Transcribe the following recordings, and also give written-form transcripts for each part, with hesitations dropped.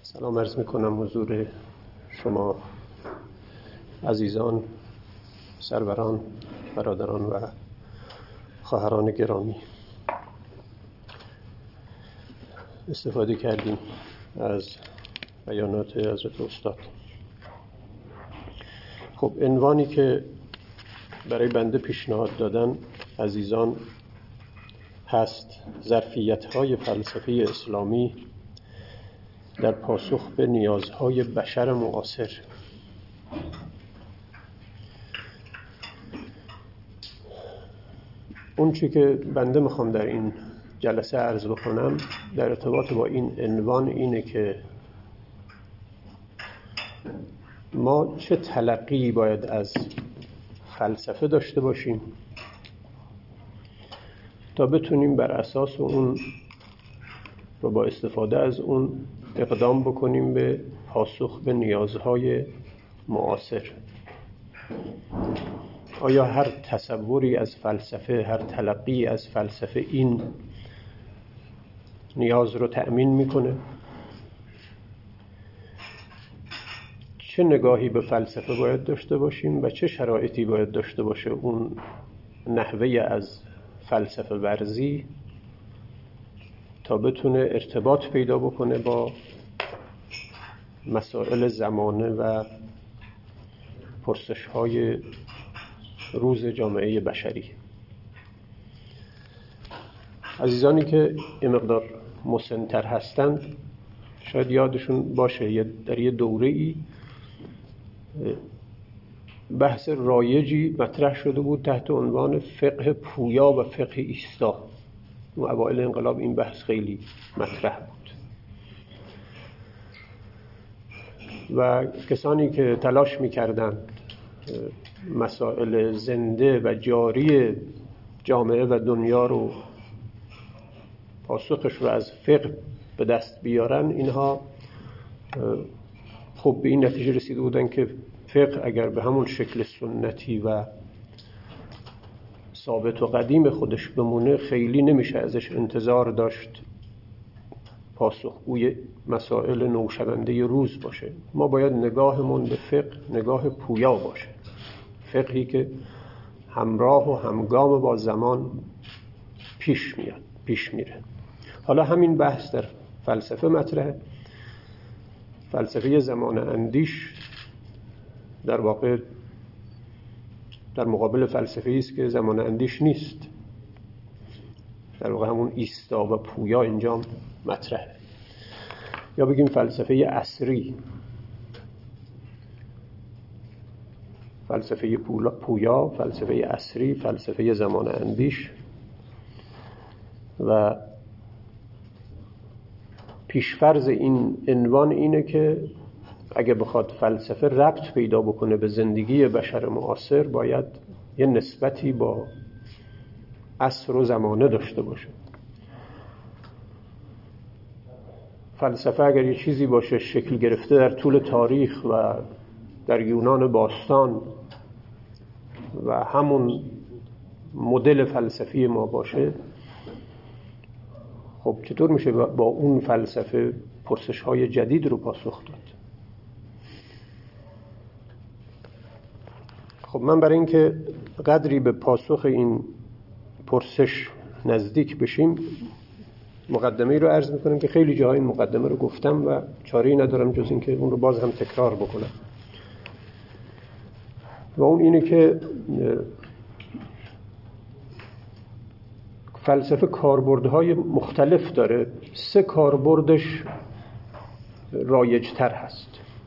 سلام عرض میکنم حضور شما عزیزان، سروران، برادران و خواهران گرامی. استفاده کردیم از بیانات حضرت استاد. خب عنوانی که برای بنده پیشنهاد دادن عزیزان هست ظرفیت‌های فلسفه اسلامی در پاسخ به نیازهای بشر معاصر. اون چی که بنده میخوام در این جلسه عرض بکنم در ارتباط با این عنوان اینه که ما چه تلقی باید از فلسفه داشته باشیم تا بتونیم بر اساس اون و با استفاده از اون اقدام بکنیم به پاسخ به نیازهای معاصر. آیا هر تصوری از فلسفه، هر تلقی از فلسفه این نیاز رو تأمین میکنه؟ چه نگاهی به فلسفه باید داشته باشیم و چه شرایطی باید داشته باشه اون نحوه از فلسفه ورزی تا بتونه ارتباط پیدا بکنه با مسائل زمانه و پرسش‌های روز جامعه بشری. عزیزانی که این مقدار مسن‌تر هستند شاید یادشون باشه در یه دوره‌ای بحث رایجی مطرح شده بود تحت عنوان فقه پویا و فقه ایستا. اوایل انقلاب این بحث خیلی مطرح بود و کسانی که تلاش می‌کردند مسائل زنده و جاری جامعه و دنیا رو پاسخش رو از فقه به دست بیارن، اینها خب به این نتیجه رسیده بودن که فقه اگر به همون شکل سنتی و ثابت و قدیم خودش بمونه خیلی نمیشه ازش انتظار داشت پاسخگوی مسائل نوشونده روز باشه. ما باید نگاهمون به فقه نگاه پویا باشه، فقهی که همراه و همگام با زمان پیش میره. حالا همین بحث در فلسفه مطرحه. فلسفه زمان اندیش در واقع در مقابل فلسفه‌ای است که زمان اندیش نیست. در واقع همون ایستا و پویا اینجا مطرحه. یا بگیم فلسفه عصری، فلسفه پویا، فلسفه عصری، فلسفه زمان اندیش. و پیشفرض این عنوان اینه که اگه بخواد فلسفه ربط پیدا بکنه به زندگی بشر معاصر باید یه نسبتی با عصر و زمانه داشته باشه. فلسفه اگر یه چیزی باشه شکل گرفته در طول تاریخ و در یونان باستان و همون مدل فلسفی ما باشه، خب چطور میشه با اون فلسفه پرسش‌های جدید رو پاسخ داد؟ خب من برای اینکه قدری به پاسخ این پرسش نزدیک بشیم مقدمه‌ای رو عرض میکنم که خیلی جاهای این مقدمه رو گفتم و چاره‌ای ندارم جز اینکه اون رو باز هم تکرار بکنم. و اون اینه که فلسفه کاربردهای مختلف داره. 3 کاربردش رایج‌تر هست.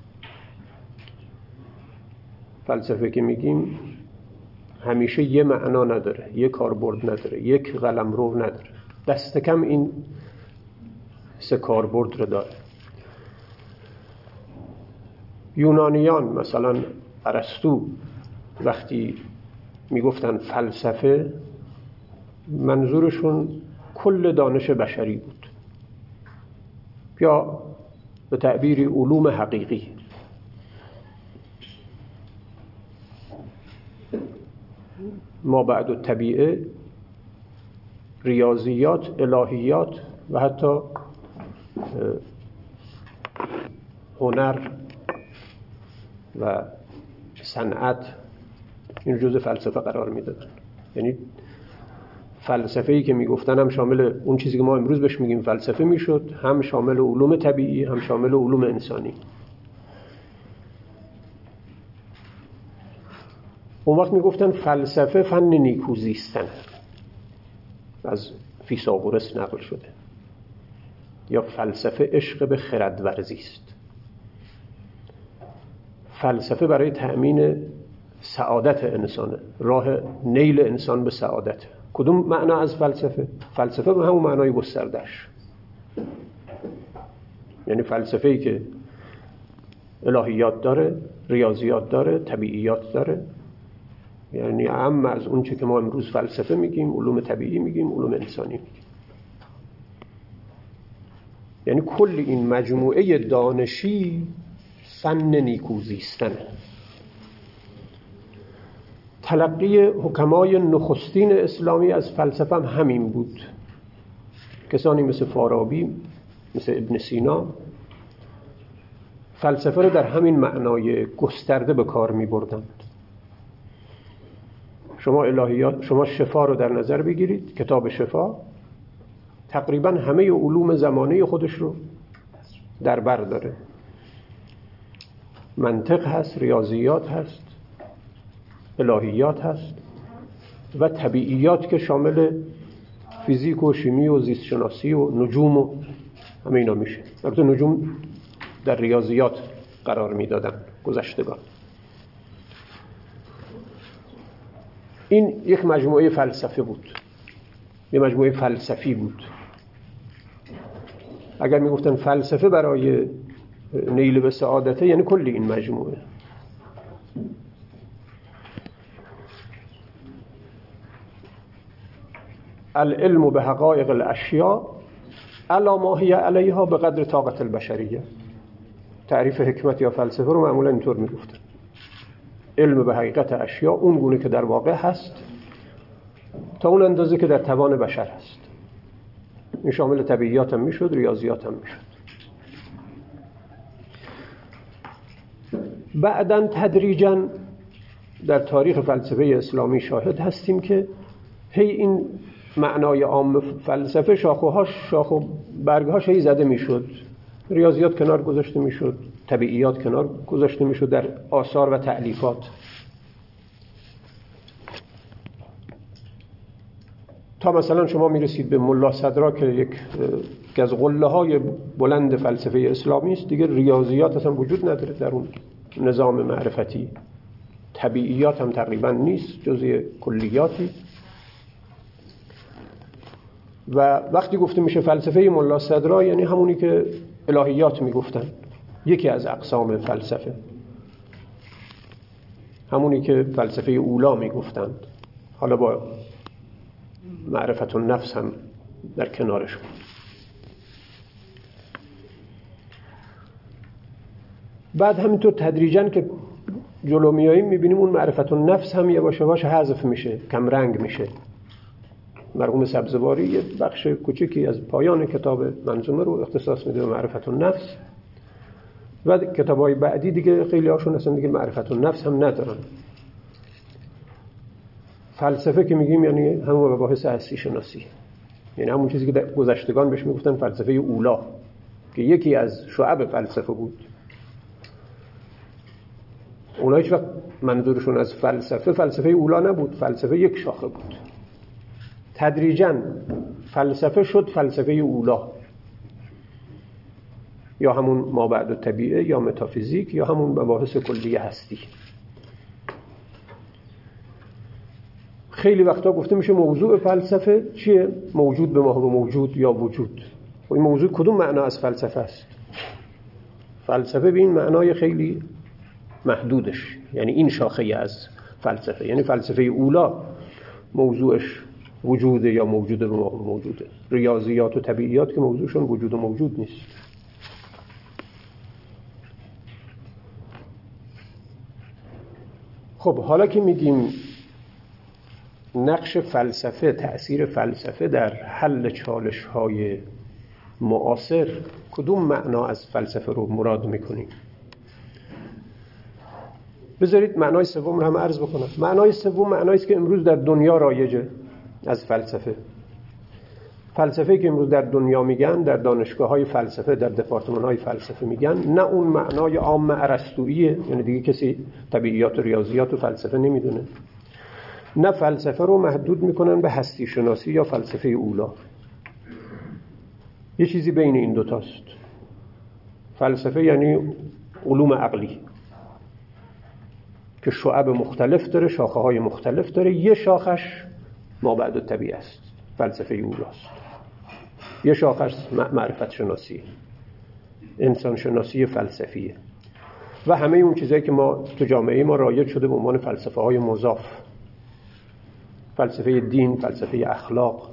فلسفه که میگیم همیشه یه معنا نداره، یه کاربرد نداره، یک قلمرو نداره. دست کم این 3 کاربرد رو داره. یونانیان مثلا ارسطو وقتی میگفتن فلسفه منظورشون کل دانش بشری بود یا به تعبیری علوم حقیقی. ما بعد الطبیعه، ریاضیات، الهیات و حتی هنر و صنعت این جزء فلسفه قرار میدادن. یعنی فلسفه‌ای که میگفتن هم شامل اون چیزی که ما امروز بهش میگیم فلسفه میشد، هم شامل علوم طبیعی، هم شامل علوم انسانی. اون وقت میگفتن فلسفه فن نیکوزیستن، از فیثاغورس نقل شده، یا فلسفه عشق به خردورزی است. فلسفه برای تأمین سعادت انسانه، راه نیل انسان به سعادت. کدوم معنا از فلسفه؟ فلسفه به همون معنای گسترده‌اش، یعنی فلسفه‌ای که الهیات داره، ریاضیات داره، طبیعیات داره، یعنی اما از اون چه که ما امروز فلسفه میگیم، علوم طبیعی میگیم، علوم انسانی میگیم. یعنی کل این مجموعه دانشی فن نیکوزیستنه. تلقی حکمای نخستین اسلامی از فلسفه هم همین بود. کسانی مثل فارابی، مثل ابن سینا فلسفه رو در همین معنای گسترده به کار می بردند. شما الهیات، شما شفا رو در نظر بگیرید، کتاب شفا تقریبا همه علوم زمانه خودش رو در بر داره. منطق هست، ریاضیات هست، الهیات هست و طبیعیات که شامل فیزیک و شیمی و زیست شناسی و نجوم و همه اینا میشه. البته نجوم در ریاضیات قرار میدادن گذشتگان. این یک مجموعه فلسفه بود، یک مجموعه فلسفی بود. اگر میگفتن فلسفه برای نیل به سعادته، یعنی کلی این مجموعه. العلم به حقایق الاشیاء علی ما هی علیها به قدر طاقت البشریه. تعریف حکمت یا فلسفه رو معمولا اینطور میگفتن: علم به حقیقت اشیاء اون گونه که در واقع هست تا اون اندازه که در توان بشر هست. این شامل طبیعیات هم میشد، ریاضیات هم میشد. بعداً تدریجاً در تاریخ فلسفه اسلامی شاهد هستیم که هی این معنای عام فلسفه شاخ و برگهاش هی زده میشد. ریاضیات کنار گذاشته میشد، طبیعیات کنار گذاشته میشد در آثار و تألیفات. تا مثلا شما میرسید به ملا صدرا که یک از قله های بلند فلسفه اسلامی است، دیگه ریاضیات اصلا وجود نداره در اون نظام معرفتی. طبیعیات هم تقریبا نیست، جزء کلیاتی. و وقتی گفته میشه فلسفه ملا صدرا، یعنی همونی که الهیات میگفتن، یکی از اقسام فلسفه، همونی که فلسفه اولا میگفتند، حالا با معرفت النفس هم در کنارش بود. بعد همینطور تدریجاً که جلو میاییم میبینیم اون معرفت النفس هم یواش یواش حذف میشه، کم رنگ میشه. مرحوم سبزواری یه بخش کوچکی از پایان کتاب منظومه رو اختصاص میده به معرفت النفس و کتابای بعدی دیگه خیلی هاشون اصلا دیگه معرفت النفس هم ندارن. فلسفه که میگیم یعنی همون مباحث هستی شناسی، یعنی همون چیزی که در گذشتگان بهش میگفتن فلسفه اولا که یکی از شعب فلسفه بود. اونها هیچ وقت منظورشون از فلسفه اولا نبود، فلسفه یک شاخه بود. تدریجاً فلسفه شد فلسفه اولا، یا همون مابعد الطبیعه یا متافیزیک یا همون مباحث کلی هستی. خیلی وقتا گفته میشه موضوع فلسفه چیه؟ موجود به ما و موجود یا وجود. و این موضوع کدوم معنا از فلسفه است؟ فلسفه به این معنای خیلی محدودش، یعنی این شاخه از فلسفه، یعنی فلسفه اولا موضوعش وجوده یا موجود به ما و موجوده. ریاضیات و طبیعیات که موضوعشون وجود و موجود نیست. خب حالا که میگیم نقش فلسفه، تأثیر فلسفه در حل چالش‌های معاصر کدوم معنا از فلسفه رو مراد میکنیم؟ بذارید معنای سوم رو هم عرض بکنم. معنای سوم معنایی است که امروز در دنیا رایجه از فلسفه. فلسفه‌ای که امروز در دنیا میگن، در دانشگاه‌های فلسفه، در دپارتمان‌های فلسفه میگن، نه اون معنای عام ارسطوییه، یعنی دیگه کسی طبیعیات و ریاضیات و فلسفه نمیدونه، نه فلسفه رو محدود میکنن به هستی شناسی یا فلسفه اولا. یه چیزی بین این دوتاست. فلسفه یعنی علوم عقلی که شعب مختلف داره، شاخه‌های مختلف داره. یه شاخش مابعد الطبیعه است، فلسفه اولاست. یه شاخش معرفت شناسی، انسان شناسی فلسفیه و همه اون چیزایی که ما تو جامعه ما رایج شده به عنوان فلسفه های مضاف، فلسفه دین، فلسفه اخلاق.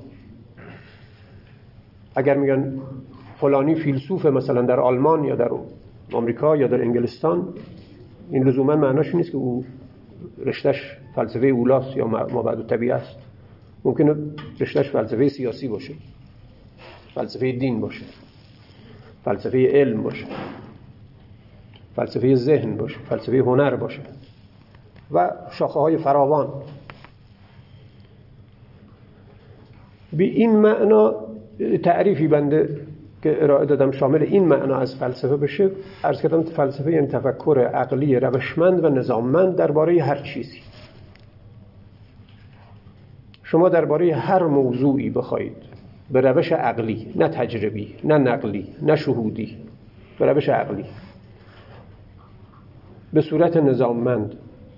اگر میگن فلانی فیلسوف مثلا در آلمان یا در آمریکا یا در انگلستان، این لزوما معناش نیست که او رشتهش فلسفه اولاست یا مابعد الطبیعه است. ممکنه رشتهش فلسفه سیاسی باشه، فلسفه دین باشه، فلسفه علم باشه، فلسفه ذهن باشه، فلسفه هنر باشه و شاخه‌های فراوان. به این معنا تعریفی بنده که ارائه دادم شامل این معنا از فلسفه بشه. عرض کردم فلسفه یعنی تفکر عقلی روشمند و نظاممند درباره هر چیزی. شما درباره هر موضوعی بخواید به روش عقلی، نه تجربی، نه نقلی، نه شهودی، به روش عقلی، به صورت نظاممند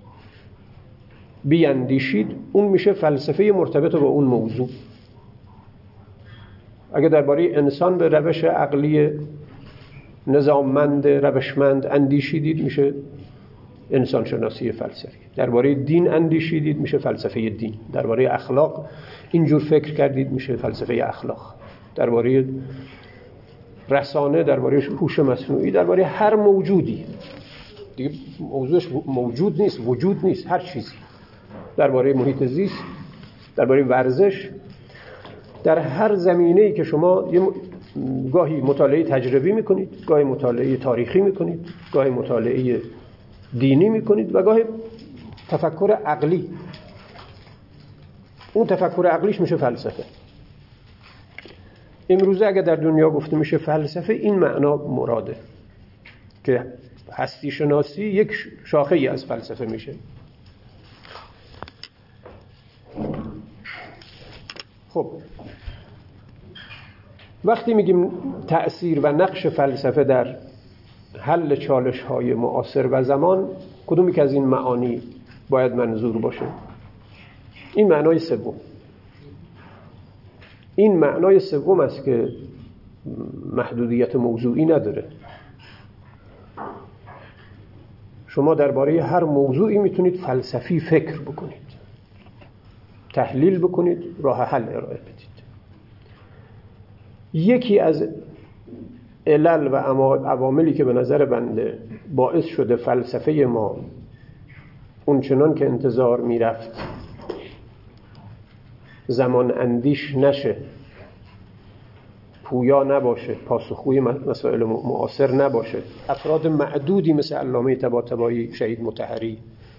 بیاندیشید، اون میشه فلسفه مرتبط با اون موضوع. اگر درباره انسان به روش عقلی نظاممند روشمند اندیشیدید، میشه انسان شناسی فلسفی. درباره دین اندیشیدید، میشه فلسفه دین. درباره اخلاق اینجور فکر کردید، میشه فلسفه اخلاق. درباره رسانه، درباره هوش مصنوعی، درباره هر موجودی دیگه، موضوعش موجود نیست، وجود نیست، هر چیزی. درباره محیط زیست، درباره ورزش، در هر زمینه‌ای که شما گاهی مطالعه تجربی میکنید، گاهی مطالعه تاریخی میکنید، گاهی مطالعه دینی میکنید و گاهی تفکر عقلی، اون تفکر عقلیش میشه فلسفه. امروزه اگر در دنیا گفته میشه فلسفه، این معنا مراده که هستی شناسی یک شاخه ای از فلسفه میشه. خب وقتی میگیم تأثیر و نقش فلسفه در حل چالش‌های معاصر و زمان، کدومی که از این معانی باید منظور باشه؟ این معنای سوم. این معنای سوم است که محدودیت موضوعی نداره. شما درباره هر موضوعی میتونید فلسفی فکر بکنید، تحلیل بکنید، راه حل ارائه بدید. یکی از علل و عواملی که به نظر بنده باعث شده فلسفه ما اون چنان که انتظار میرفت زمان اندیش نشه، پویا نباشه، پاسخگوی مسائل معاصر نباشه، افراد معدودی مثل علامه طباطبایی، شهید مطهری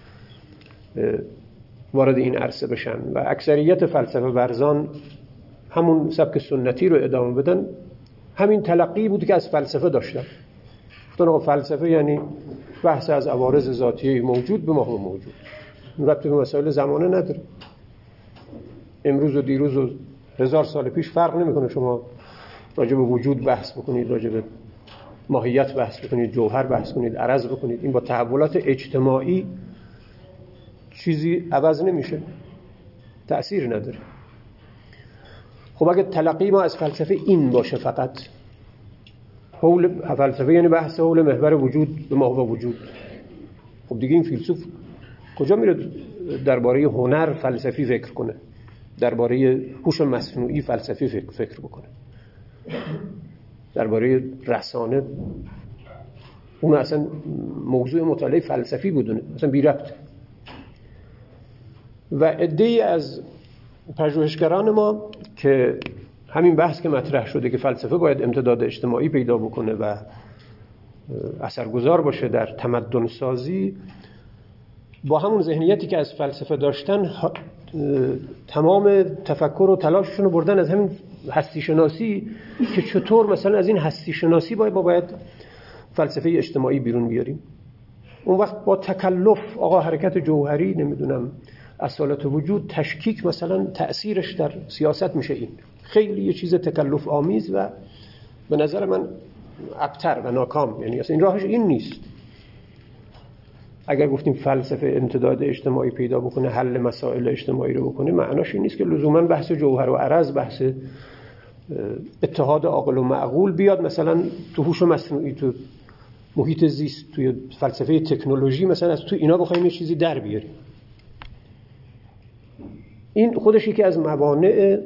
وارد این عرصه بشن و اکثریت فلسفه ورزان همون سبک سنتی رو ادامه بدن، همین تلقی بود که از فلسفه داشتن. گفتن آقا فلسفه یعنی بحث از عوارض ذاتیه موجود به محو موجود، ربطی به مسائل زمانه نداره. امروز و دیروز و 1000 سال پیش فرق نمیکنه. شما راجع به وجود بحث بکنید، راجع به ماهیت بحث بکنید، جوهر بحث کنید، عرض بکنید، این با تحولات اجتماعی چیزی عوض نمیشه، تأثیر نداره. خب اگه تلقی ما از فلسفه این باشه فقط، حول فلسفه یعنی بحث حول محور وجود به محو وجود، خب دیگه این فیلسوف کجا میره درباره هنر فلسفی فکر کنه، درباره هوش مصنوعی فلسفی فکر بکنه، درباره رسانه؟ اون اصلا موضوع مطالعه فلسفی بدونه، اصلا بی ربط. و عده‌ای از پژوهشگران ما که همین بحث که مطرح شده که فلسفه باید امتداد اجتماعی پیدا بکنه و اثرگذار باشه در تمدن سازی، با همون ذهنیتی که از فلسفه داشتن تمام تفکر و تلاششون رو بردن از همین هستی شناسی که چطور مثلا از این هستی شناسی باید فلسفه اجتماعی بیرون بیاریم. اون وقت با تکلف آقا حرکت جوهری نمیدونم اصالت وجود تشکیک مثلا تأثیرش در سیاست میشه این خیلی یه چیز تکلف آمیز و به نظر من ابتر و ناکام. یعنی اصلا این راهش این نیست. اگر گفتیم فلسفه امتداد اجتماعی پیدا بکنه، حل مسائل اجتماعی رو بکنه، معناش این نیست که لزوما بحث جوهر و عرض، بحث اتحاد عاقل و معقول بیاد مثلا تو هوش مصنوعی، تو محیط زیست، توی فلسفه تکنولوژی مثلا از تو اینا بخوایم یه چیزی در بیاریم. این خودش یکی از موانع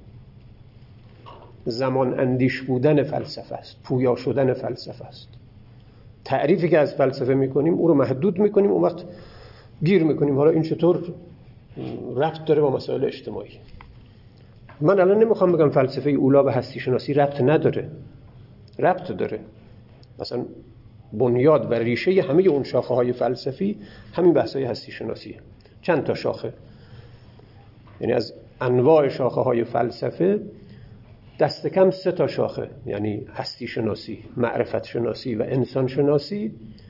زمان اندیش بودن فلسفه است، پویا شدن فلسفه است. تعریفی که از فلسفه میکنیم او رو محدود میکنیم، اون وقت گیر میکنیم حالا این چطور ربط داره با مسائل اجتماعی. من الان نمیخوام بگم فلسفه اولا به هستی شناسی ربط نداره، ربط داره. مثلا بنیاد و ریشه همه اون شاخه های فلسفی همین بحث های هستی شناسیه. چند تا شاخه، یعنی از انواع شاخه های فلسفه دست کم 3 تا شاخه، یعنی هستی شناسی، معرفت شناسی و انسان شناسی،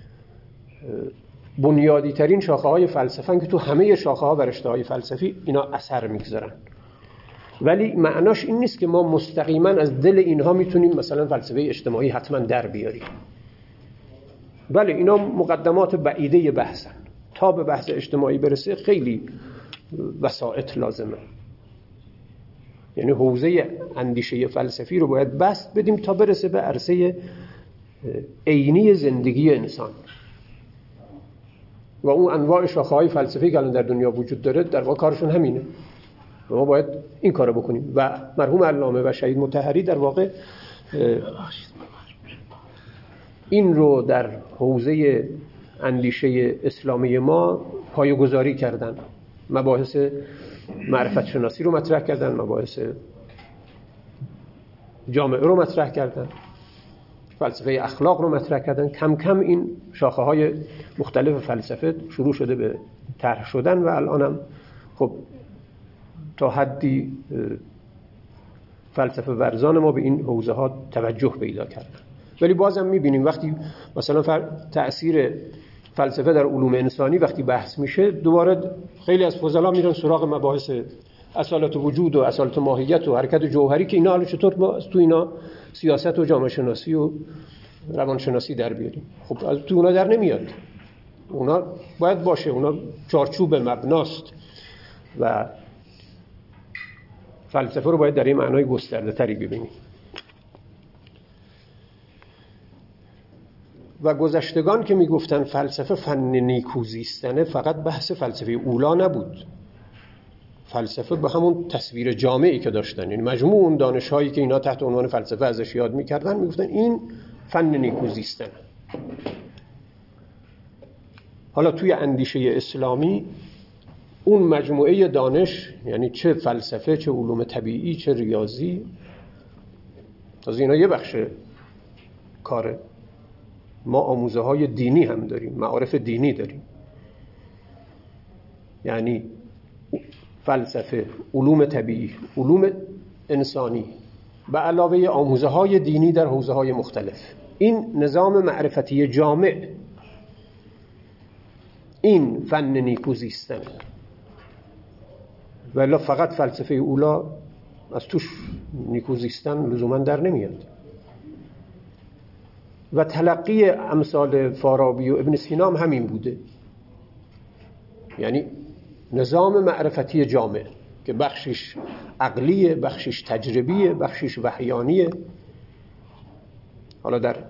بنیادی ترین شاخه های فلسفه که تو همه شاخه ها و رشته های فلسفی اینا اثر میگذارن. ولی معناش این نیست که ما مستقیما از دل اینها میتونیم مثلا فلسفه اجتماعی حتما در بیاریم. بله اینا مقدمات بعیده بحثن، تا به بحث اجتماعی برسه خیلی وسائط لازمه. یعنی حوزه اندیشه فلسفی رو باید بست بدیم تا برسه به عرصه عینی زندگی انسان و اون انواع شاخه‌های فلسفی که الان در دنیا وجود داره در واقع کارشون همینه. ما باید این کارو بکنیم و مرحوم علامه و شهید مطهری در واقع این رو در حوزه اندیشه اسلامی ما پایه‌گذاری کردن. مباحث معرفت شناسی رو مطرح کردن، مباحث جامعه رو مطرح کردن، فلسفه اخلاق رو مطرح کردن. کم کم این شاخه های مختلف فلسفه شروع شده به طرح شدن و الانم خب تا حدی فلسفه ورزان ما به این حوزه ها توجه پیدا کردن. ولی بازم میبینیم وقتی مثلا تأثیر فلسفه در علوم انسانی وقتی بحث میشه، دوباره خیلی از فضلا میرن سراغ مباحث اصالت وجود و اصالت ماهیت و حرکت جوهری که اینا حالا چطور ما تو اینا سیاست و جامعه شناسی و روانشناسی در بیاریم. خب از تو اونا در نمیاد. اونا باید باشه، اونا چارچوب مبناست و فلسفه رو باید در این معنای گسترده تری ببینیم. و گذشتگان که میگفتن فلسفه فن نیکوزیستنه فقط بحث فلسفه اولا نبود. فلسفه به همون تصویر جامعی که داشتن، یعنی مجموع اون دانش‌هایی که اینا تحت عنوان فلسفه ازش یاد می‌کردن میگفتن این فن نیکوزیستنه. حالا توی اندیشه اسلامی اون مجموعه دانش، یعنی چه فلسفه، چه علوم طبیعی، چه ریاضی، از اینا یه بخش کاره. ما آموزه های دینی هم داریم، معارف دینی داریم، یعنی فلسفه، علوم طبیعی، علوم انسانی به علاوه آموزه های دینی در حوزه های مختلف. این نظام معرفتی جامع، این فن نیکوزیستن. ولی فقط فلسفه اولا از توش نیکوزیستن لزوما در نمیاد. و تلقی امثال فارابی و ابن سینا هم همین بوده، یعنی نظام معرفتی جامع که بخشش عقلیه، بخشش تجربیه، بخشش وحیانیه، حالا در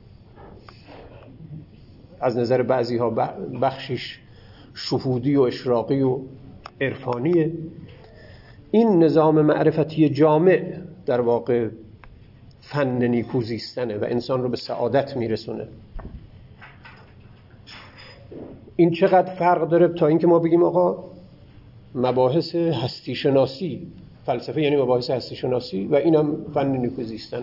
از نظر بعضی ها بخشش شهودی و اشراقی و عرفانیه. این نظام معرفتی جامع در واقع فن نیکوزیستنه و انسان رو به سعادت میرسونه. این چقدر فرق داره تا اینکه ما بگیم آقا مباحث هستی شناسی فلسفه یعنی مباحث هستی شناسی و اینم فن نیکوزیستن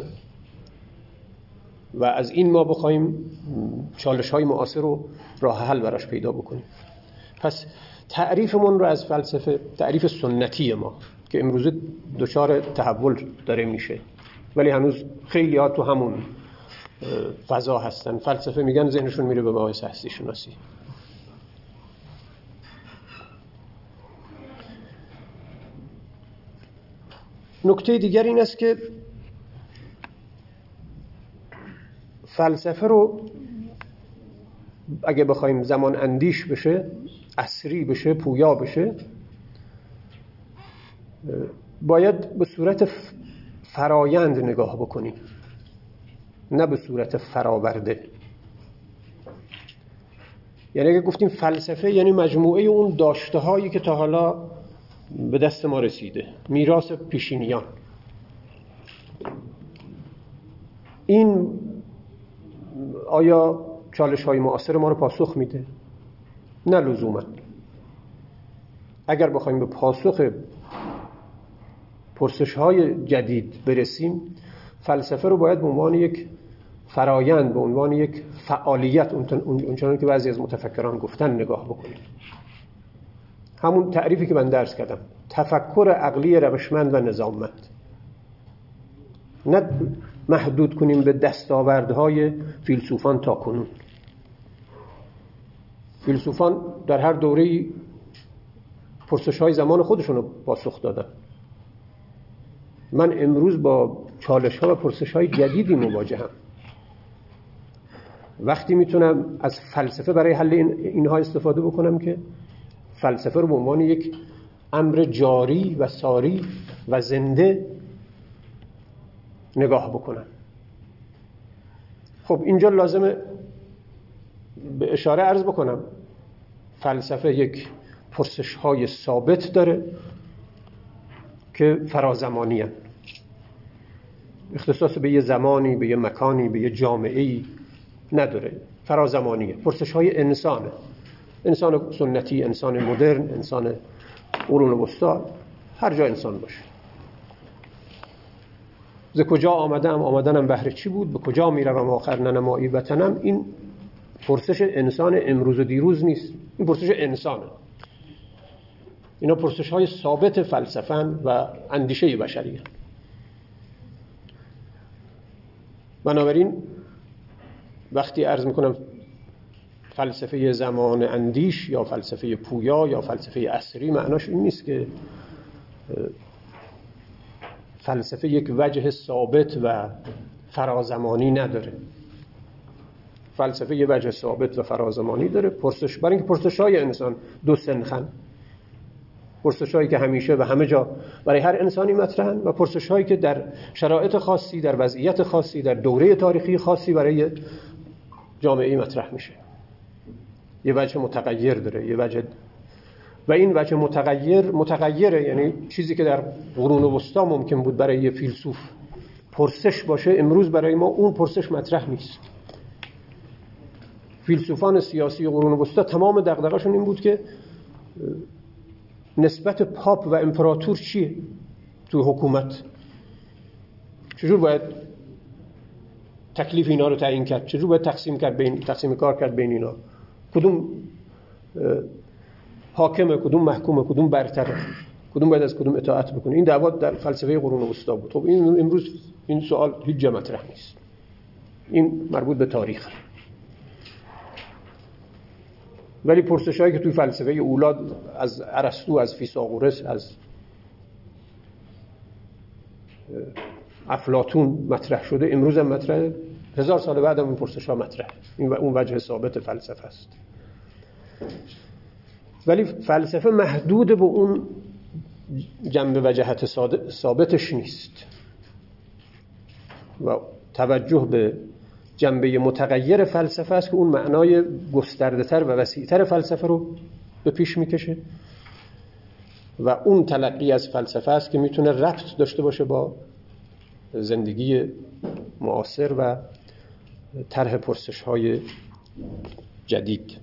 و از این ما بخوایم چالش‌های معاصر رو راه حل براش پیدا بکنیم. پس تعریفمون رو از فلسفه، تعریف سنتی ما که امروزه دچار تحول داره میشه ولی هنوز خیلی ها تو همون فضا هستن، فلسفه میگن ذهنشون میره به مباحث هستی شناسی. نکته دیگر این است که فلسفه رو اگه بخوایم زمان اندیش بشه، عصری بشه، پویا بشه، باید به صورت فرایند نگاه بکنیم نه به صورت فراورده. یعنی اگه گفتیم فلسفه یعنی مجموعه اون داشته هایی که تا حالا به دست ما رسیده، میراث پیشینیان، این آیا چالش های معاصر ما رو پاسخ میده؟ نه لزوما. اگر بخوایم به پاسخ پرسش های جدید برسیم، فلسفه رو باید به عنوان یک فرایند، به عنوان یک فعالیت، اونچنان که بعضی از متفکران گفتن نگاه بکنیم. همون تعریفی که من درس کردم، تفکر عقلی روشمند و نظاممند، نه محدود کنیم به دستاوردهای فیلسوفان تا کنون. فیلسوفان در هر دوره‌ای پرسش‌های زمان خودشون رو پاسخ دادن. من امروز با چالش‌ها و پرسش‌های جدیدی مواجهم. وقتی میتونم از فلسفه برای حل اینها استفاده بکنم که فلسفه رو به عنوان یک امر جاری و ساری و زنده نگاه بکنم. خب اینجا لازمه به اشاره عرض بکنم فلسفه یک پرسش‌های ثابت داره که فرازمانی هستند، اختصاص به یه زمانی، به یه مکانی، به یه جامعه‌ای نداره، فرازمانیه. پرسش‌های انسانه، انسان سنتی، انسان مدرن، انسان قرون وسطا، هر جا انسان باشه. ز کجا آمدم، آمدنم بهر چی بود، به کجا میروم آخر ننمایی وطنم. این پرسش انسان امروز و دیروز نیست، این پرسش انسانه. اینا پرسش‌های ثابت فلسفن و اندیشه بشریه. بنابراین وقتی عرض میکنم فلسفه زمان اندیش یا فلسفه پویا یا فلسفه عصری، معناش این نیست که فلسفه یک وجه ثابت و فرازمانی نداره. فلسفه یک وجه ثابت و فرازمانی داره. برای اینکه پرسش‌های انسان دو سنخن، پرسش‌هایی که همیشه و همه جا برای هر انسانی مطرحن و پرسش‌هایی که در شرایط خاصی، در وضعیت خاصی، در دوره تاریخی خاصی برای جامعه مطرح میشه. یه وجه متغیر داره، یه وجه، و این وجه متغیره، یعنی چیزی که در قرون وسطا ممکن بود برای یه فیلسوف پرسش باشه، امروز برای ما اون پرسش مطرح نیست. فیلسوفان سیاسی قرون وسطا تمام دغدغه‌شون این بود که نسبت پاپ و امپراتور چیه تو حکومت، چجور باید تکلیف اینا رو تعیین کرد، چجور باید تقسیم کار کرد بین اینا، کدوم حاکمه، کدوم محکومه، کدوم برتره، کدوم باید از کدوم اطاعت بکنه. این دعوا در فلسفه قرون وسطا بود. خب این امروز این سوال هیچ جا مطرح نیست. این مربوط به تاریخ. ولی پرسش‌هایی که توی فلسفه اولاد از ارسطو، از فیثاغورس، از افلاطون مطرح شده، امروز هم مطرحه، 1000 سال بعد هم این پرسش‌ها مطرحه. این اون وجه ثابت فلسفه است. ولی فلسفه محدود به اون جنبه و جهت ثابتش نیست و توجه به جنبه متغیر فلسفه است که اون معنای گسترده‌تر و وسیع‌تر فلسفه رو به پیش میکشه و اون تلقی از فلسفه است که میتونه ربط داشته باشه با زندگی معاصر و طرح پرسش‌های جدید.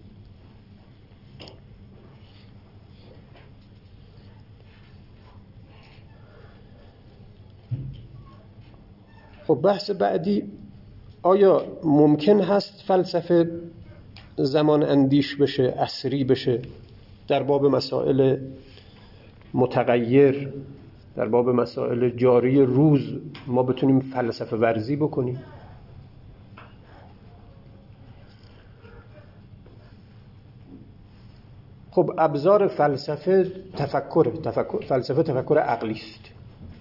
خب بحث بعدی، آیا ممکن هست فلسفه زمان اندیش بشه، عصری بشه، در باب مسائل متغیر، در باب مسائل جاری روز ما بتونیم فلسفه ورزی بکنیم؟ خب ابزار فلسفه فلسفه تفکر عقلی است.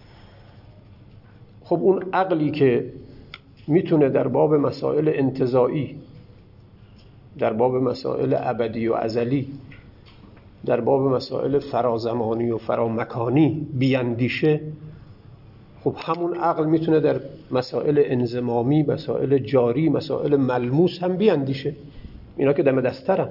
خب اون عقلی که میتونه در باب مسائل انتزاعی، در باب مسائل ابدی و ازلی، در باب مسائل فرازمانی و فرامکانی بیاندیشه، خب همون عقل میتونه در مسائل انضمامی، مسائل جاری، مسائل ملموس هم بیاندیشه. اینا که دم دسترن.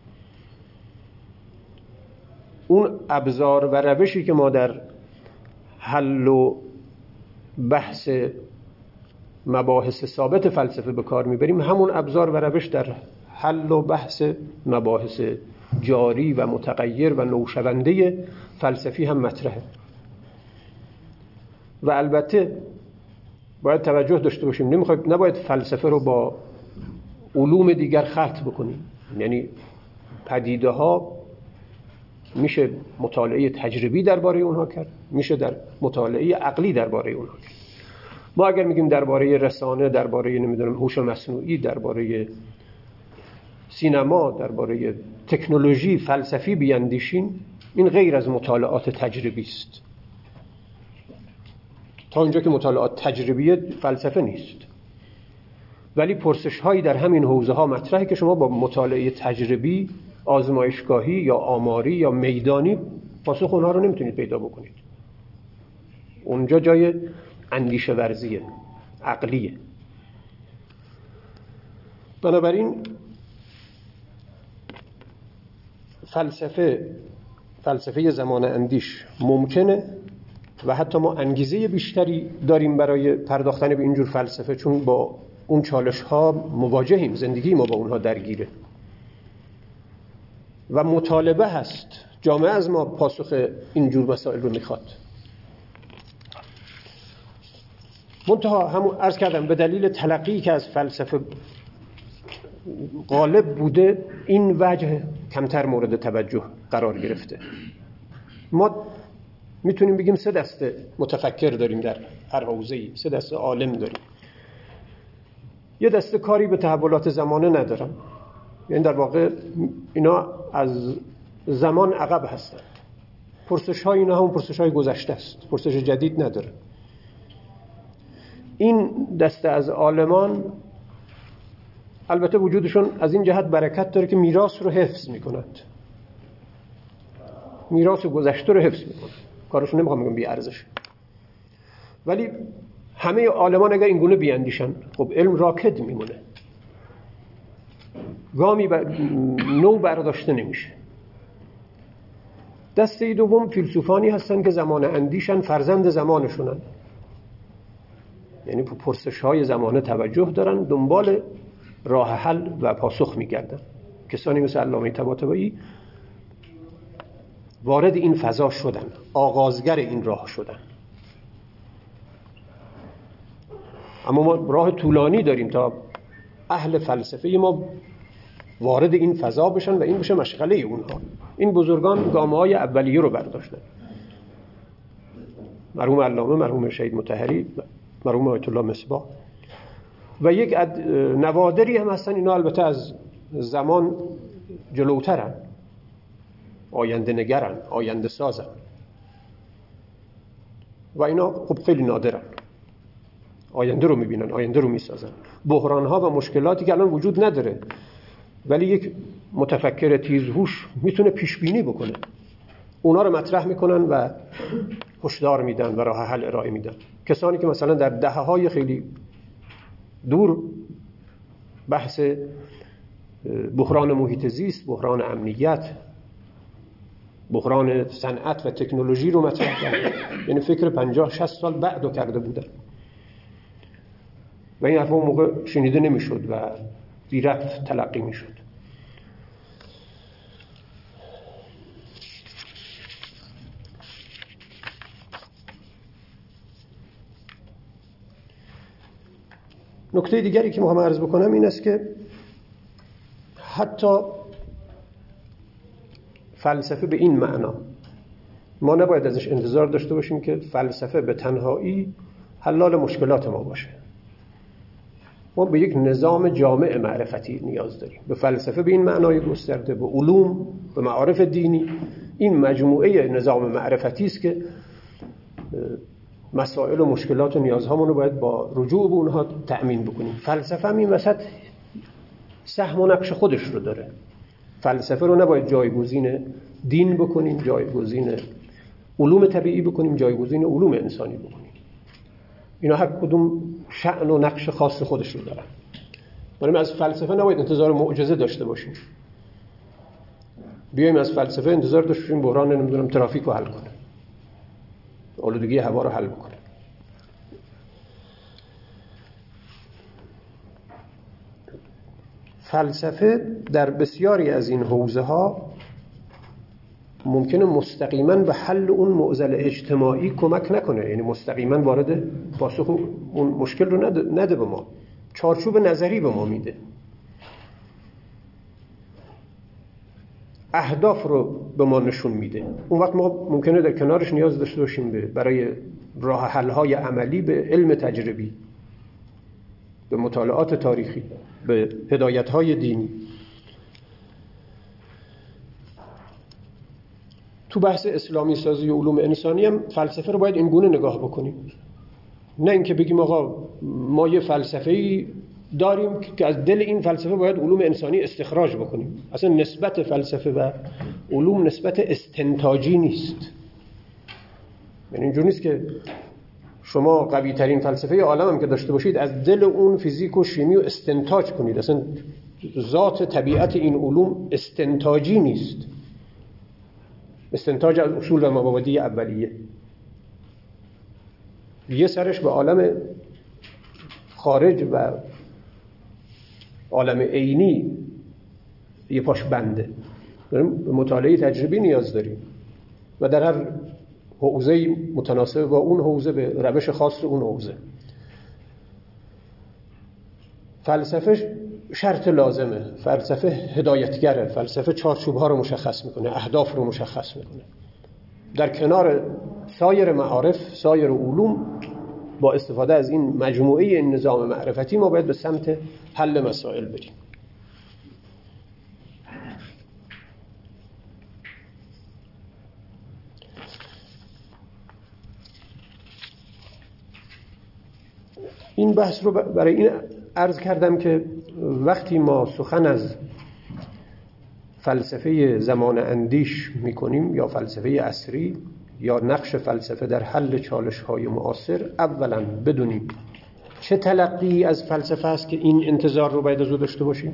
اون ابزار و روشی که ما در حل و بحث مباحث ثابت فلسفه به کار میبریم، همون ابزار و روش در حل و بحث مباحث جاری و متغیر و نوشونده فلسفی هم مطرحه. و البته باید توجه داشته باشیم، نباید فلسفه رو با علوم دیگر خلط بکنیم. یعنی پدیده ها میشه مطالعه تجربی درباره اونها کرد، میشه در مطالعه عقلی درباره اونها کرد. ما اگر میگیم درباره رسانه، درباره هوش مصنوعی، درباره سینما، درباره تکنولوژی فلسفی بیاندیشیم، این غیر از مطالعات تجربی است. تا اینجا که مطالعات تجربی فلسفه نیست، ولی پرسش هایی در همین حوزه ها مطرحه که شما با مطالعه تجربی، آزمایشگاهی یا آماری یا میدانی پاسخ اونها رو نمیتونید پیدا بکنید. اونجا جای اندیشه ورزیه، عقلیه. بنابراین فلسفه زمان اندیش ممکنه و حتی ما انگیزه بیشتری داریم برای پرداختن به اینجور فلسفه، چون با اون چالش ها مواجهیم، زندگی ما با اونها درگیره و مطالبه هست. جامعه از ما پاسخ اینجور مسائل رو میخواد. منتها همون عرض کردم به دلیل تلقی که از فلسفه غالب بوده، این وجه کمتر مورد توجه قرار گرفته. ما میتونیم بگیم 3 دسته متفکر داریم در هر حوزه‌ای، 3 دسته عالم داریم. یه دسته کاری به تحولات زمانه ندارن، یعنی در واقع اینا از زمان عقب هستند. پرسش‌های اینا همون پرسش‌های گذشته است، پرسش جدید نداره. این دسته از عالمان البته وجودشون از این جهت برکت داره که میراث رو حفظ میکنند، میراث گذشته رو حفظ میکنند، کارشون نمیخوام بگم بی ارزش. ولی همه عالمان اگر اینگونه بیاندیشن، خب علم راکد میمونه، گامی نو برداشته نمیشه. دسته دوم فیلسوفانی هستن که زمان اندیشن، فرزند زمانشونن، یعنی پرسش های زمانه توجه دارن، دنبال راه حل و پاسخ میگردن. کسانی مثل علامه طباطبایی وارد این فضا شدن، آغازگر این راه شدن. اما ما راه طولانی داریم تا اهل فلسفه ما وارد این فضا بشن و این بشه مشغله اونها. این بزرگان گامه‌های اولیه رو برداشتن، مرحوم علامه، مرحوم شهید مطهری، مرحوم آیت الله مصباح و یک نوادری هم هستن. اینا البته از زمان جلوترن، آینده نگرن، آینده سازن و اینا خب خیلی نادرن، آینده رو میبینن، آینده رو میسازن. بحران‌ها و مشکلاتی که الان وجود نداره، ولی یک متفکر تیزهوش میتونه پیش بینی بکنه، اونا رو مطرح میکنن و هشدار میدن و راه حل ارائه میدن. کسانی که مثلا در دهه‌های خیلی دور بحث بحران محیط زیست، بحران امنیت، بحران صنعت و تکنولوژی رو مطرح کردن، یعنی فکر 50-60 سال بعدو کرده بودن و این حرفا اون موقع شنیده نمیشد و بی ربط تلقی میشد. نکته دیگری که میخوام عرض بکنم این است که حتی فلسفه به این معنا ما نباید ازش انتظار داشته باشیم که فلسفه به تنهایی حلال مشکلات ما باشه. ما به یک نظام جامع معرفتی نیاز داریم. به فلسفه به این معنای گسترده، به علوم، به معارف دینی. این مجموعه نظام معرفتی است که مسائل و مشکلات و نیازهامون رو باید با رجوع به اونها تأمین بکنیم. فلسفه هم این وسط سهم و نقش خودش رو داره. فلسفه رو نباید جایگزین دین بکنیم، جایگزین علوم طبیعی بکنیم، جایگزین علوم انسانی بکنیم. اینا هر کدوم شأن و نقش خاص خودش رو دارن. ما از فلسفه نباید انتظار معجزه داشته باشیم. بیایم از فلسفه انتظار داشته باشیم بحران نمیدونم ترافیک رو حل کنه، آلودگی هوا رو حل بکنه. فلسفه در بسیاری از این حوزه ها ممکنه مستقیما به حل اون معضل اجتماعی کمک نکنه، یعنی مستقیما وارد پاسخ اون مشکل رو نده به ما، چارچوب نظری به ما میده، اهداف رو به ما نشون میده. اون وقت ما ممکنه در کنارش نیاز داشته باشیم برای راه حل‌های عملی به علم تجربی، به مطالعات تاریخی، به هدایت‌های دینی. تو بحث اسلامی سازی و علوم انسانی هم فلسفه رو باید این گونه نگاه بکنیم، نه اینکه بگیم آقا ما یه فلسفه‌ای داریم که از دل این فلسفه باید علوم انسانی استخراج بکنیم. اصلا نسبت فلسفه و علوم نسبت استنتاجی نیست. یعنی اینجور نیست که شما قوی ترین فلسفه عالم هم که داشته باشید از دل اون فیزیک و شیمی رو استنتاج کنید. اصلا ذات طبیعت این علوم استنتاجی نیست، استنتاج از اصول و مبادی اولیه. یه سرش به عالم خارج و عالم عینی یه پاش بنده. به مطالعه تجربی نیاز داریم و در هر حوزه متناسب با اون حوزه به روش خاص اون حوزه. فلسفه شرط لازمه، فلسفه هدایتگره، فلسفه چارچوب‌ها رو مشخص میکنه، اهداف رو مشخص میکنه. در کنار سایر معارف، سایر علوم، با استفاده از این مجموعه این نظام معرفتی ما باید به سمت حل مسائل بریم. این بحث رو برای این عرض کردم که وقتی ما سخن از فلسفه زمان اندیش میکنیم یا فلسفه عصری یا نقش فلسفه در حل چالش‌های معاصر، اولا بدونیم چه تلقی از فلسفه است که این انتظار رو باید از او داشته باشیم.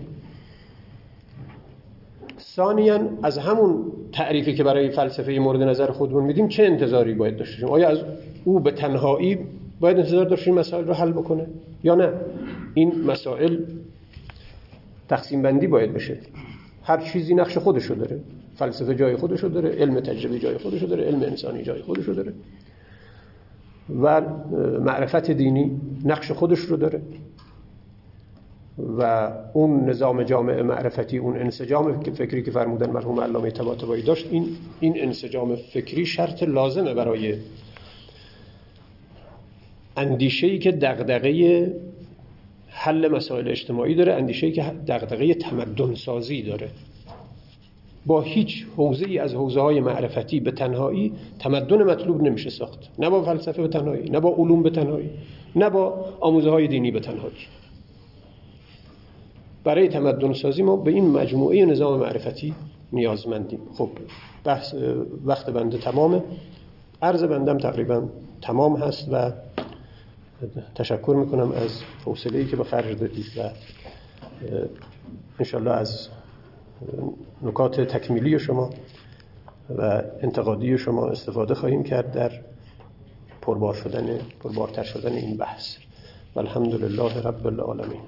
ثانیاً از همون تعریفی که برای فلسفه مورد نظر خودمون میدیم چه انتظاری باید داشته باشیم. آیا از او به تنهایی باید انتظار داشتیم مسائل رو حل بکنه یا نه این مسائل تقسیم بندی باید بشه. هر چیزی نقش خودشو داره. فلسفه جای خودشو داره، علم تجربی جای خودشو داره، علم انسانی جای خودشو داره و معرفت دینی نقش خودش رو داره و اون نظام جامع معرفتی، اون انسجام فکری که فرمودن مرحوم علامه طباطبایی داشت، این انسجام فکری شرط لازمه برای اندیشه‌ای که دغدغه حل مسائل اجتماعی داره، اندیشه‌ای که دغدغه تمدن سازی داره. با هیچ حوزه‌ای از حوزه‌های معرفتی به تنهایی تمدن مطلوب نمیشه ساخت، نه با فلسفه به تنهایی، نه با علوم به تنهایی، نه با آموزه‌های دینی به تنهایی. برای تمدن سازی ما به این مجموعه نظام معرفتی نیازمندیم. خب بحث وقت بنده تمامه، عرض بندم تقریبا تمام هست و تشکر میکنم از حوصله‌ای که به خرج دادید و انشالله از نکات تکمیلی شما و انتقادی شما استفاده خواهیم کرد در پربارتر شدن این بحث. والحمدلله رب العالمین.